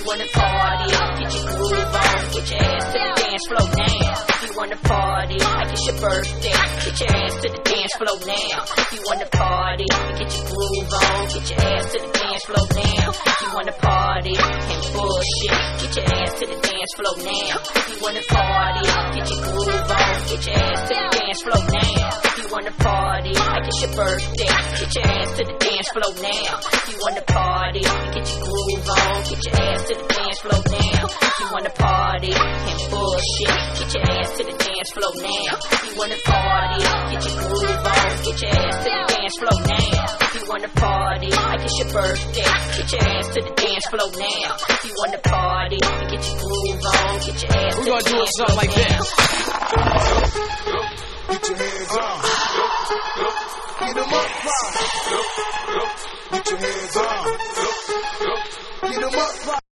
you wanna party, get your groove on, get your ass to the dance floor now. If you wanna party, like it's your birthday, get your ass to the dance floor now. If you wanna party, get your groove on, get your ass to the dance floor now. If you wanna party and bullshit, get your ass to the dance floor now. If you wanna party, get your groove on, get your ass to the dance floor now. If you wanna party, like it's your birthday, get your ass to the dance floor now. If you wanna party, get your groove on, get your ass to the dance floor now. If you wanna party and bullshit, get your ass to the dance floor now. If you wanna party, get your groove on, get your ass to the dance floor now. If you wanna party, like it's your birthday, get your ass to the dance floor now. If you wanna party, get your groove on, get your ass to the dance floor now. We're gonna do something like this. Get your hands up. Get them up, rock. Get your hands up. Get them up, rock.